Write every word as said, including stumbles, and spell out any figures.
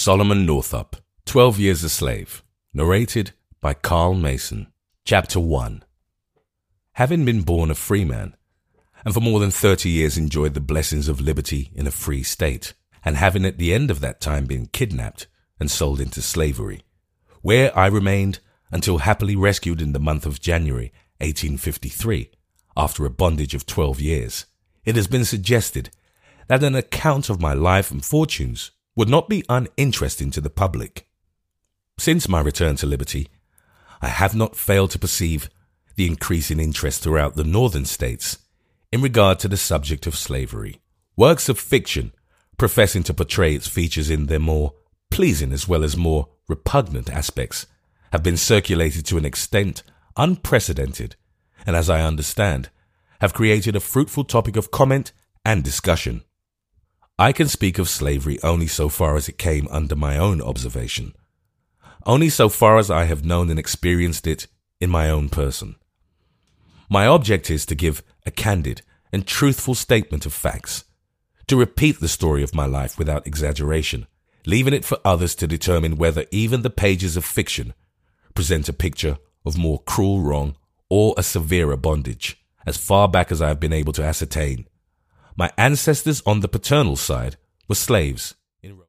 Solomon Northup, Twelve Years a Slave, narrated by Carl Mason. Chapter one. Having been born a free man, and for more than thirty years enjoyed the blessings of liberty in a free state, and having at the end of that time been kidnapped and sold into slavery, where I remained until happily rescued in the month of January eighteen fifty-three, after a bondage of twelve years, it has been suggested that an account of my life and fortunes would not be uninteresting to the public. Since my return to liberty, I have not failed to perceive the increasing interest throughout the northern states in regard to the subject of slavery. Works of fiction professing to portray its features in their more pleasing as well as more repugnant aspects have been circulated to an extent unprecedented, and as I understand, have created a fruitful topic of comment and discussion. I can speak of slavery only so far as it came under my own observation, only so far as I have known and experienced it in my own person. My object is to give a candid and truthful statement of facts, to repeat the story of my life without exaggeration, leaving it for others to determine whether even the pages of fiction present a picture of more cruel wrong or a severer bondage. As far back as I have been able to ascertain, my ancestors on the paternal side were slaves